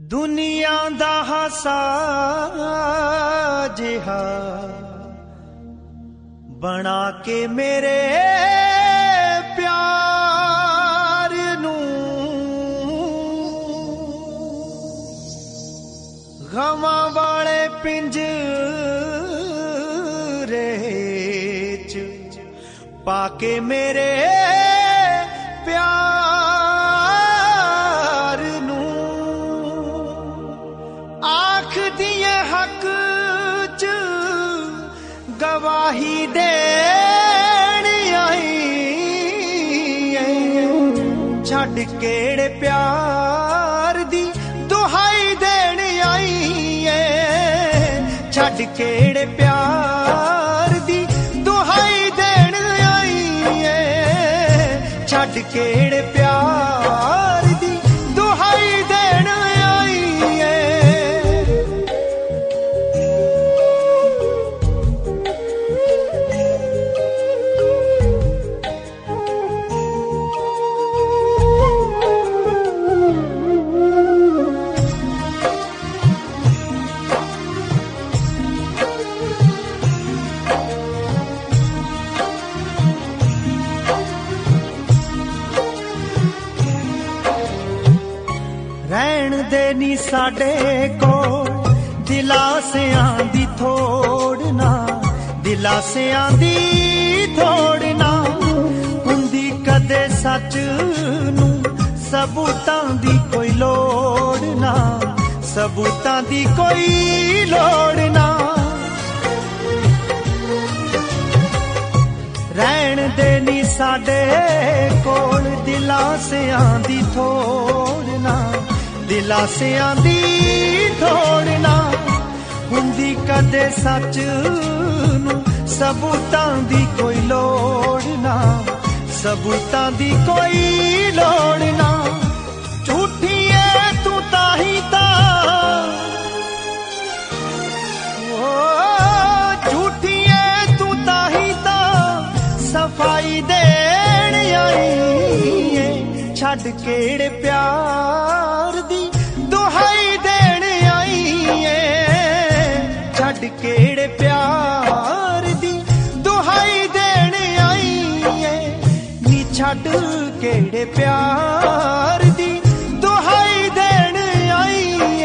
दुनिया दा हासा जिहा बना के मेरे प्यार नू गवां वाले पिंजरे च पाके मेरे प्यार नू आख दिए हक च गवाही देण आई छड्ड केड़े प्यार दी दुहाई देण आई छड्ड केड़े प्यार दी दुहाई देण आई छड्ड केड़े प्यार दी दुहाई देण आई रहन देनी साडे को दिलासियां दी थोड़ना दिलासियां दी थोड़ना हुंदी कदे सच नू सबूतां दी कोई लोड़ ना सबूतां दी कोई लोड़ ना रहन देनी साडे कोल दिलासियां दी थोड़ना दिलासियां दी थोड़ना हुंदी कदे सच नू सबूतां दी कोई लोड़ ना सबूतां दी कोई लोड़ ना झूठी है तू ताही ता झूठी है तू ताही ता सफाई देण आई छड्ड केड़े प्यार दी दुहाई देण आई छड्ड केड़े प्यार दी दुहाई देण आई नी छड्ड केड़े प्यार दी दुहाई देण आई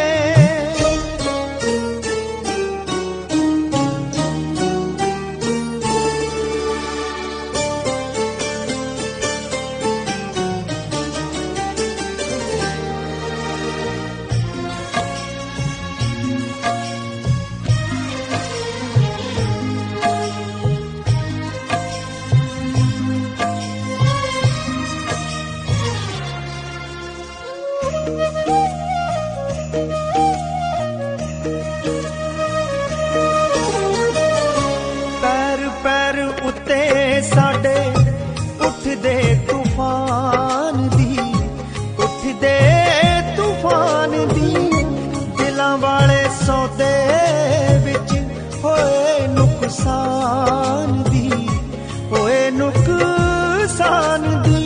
पैर पैर उत्ते साडे उठदे तूफान दी उठदे तूफान दी दिलां वाले सौदे विच होए नुकसान दी होए नुकसान दी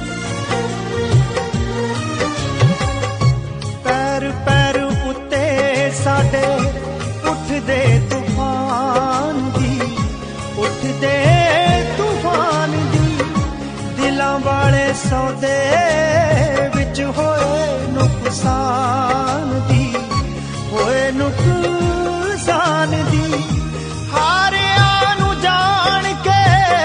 पैर पैर उत्ते साडे उठदे तूफान दी उठदे तूफान दी दिलां वाले सौदे विच होए नुकसान दी होए नुकसान दी हारिया नू जान के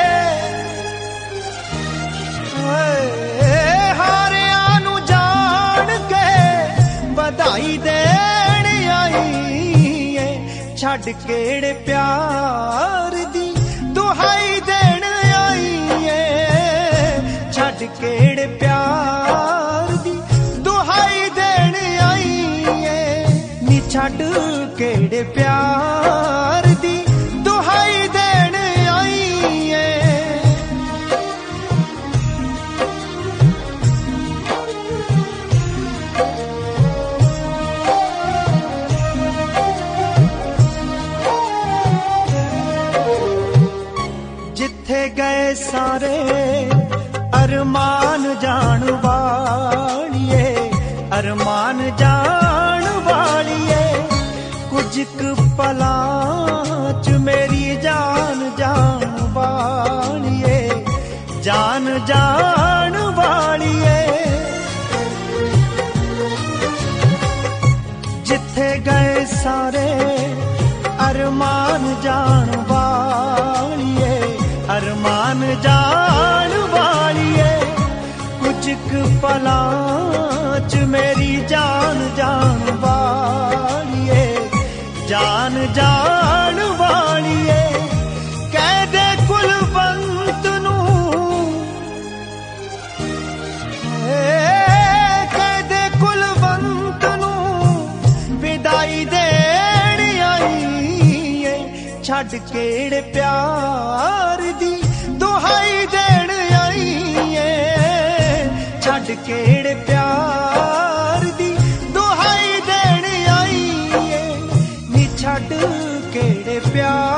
हारिया नू जान के बधाई देण आई छड्ड केड़े प्यार दी दुहाई देण आई छड्ड केड़े प्यार दी दुहाई देण आई नी छड्ड केड़े प्यार दी दुहाई देण आई जिथे गए सारे अरमान जान वालिए अरमान जान ਕੁ ਪਲਾਂ ਚ ਮੇਰੀ ਜਾਨ ਜਾਨ ਵਾਲੀਏ, ਜਾਨ ਜਾਨ ਵਾਲੀਏ। ਜਿੱਥੇ ਗਏ ਸਾਰੇ ਅਰਮਾਨ ਜਾਣ ਵਾਲੀਏ, ਅਰਮਾਨ ਜਾਣ ਵਾਲੀਏ। ਕੁਝ ਕੁ ਪਲਾਂ ਚ ਮੇਰੀ ਜਾਨ ਜਾਣ ਵਾਲੀਏ, ਜਾਨ ਜਾਣ ਵਾਲੀਏ। ਕਹਿ ਦੇ ਕੁਲਵੰਤ ਨੂੰ, ਕਹਿ ਦੇ ਕੁਲਵੰਤ ਨੂੰ ਵਿਦਾਈ ਦੇਣ ਆਈ ਏ। ਛੱਡ ਕਿਹੜੇ ਪਿਆਰ ਦੀ ਦੁਹਾਈ ਦੇਣ ਆਈ ਏ, ਛੱਡ ਕਿਹੜੇ ਪਿਆਰ ਦੀ ਦੁਹਾਈ ਦੇਣ ਆਈ ਏ। ਨੀ ਛੱਡ ਕਿਹੜੇ ਪਿਆਰ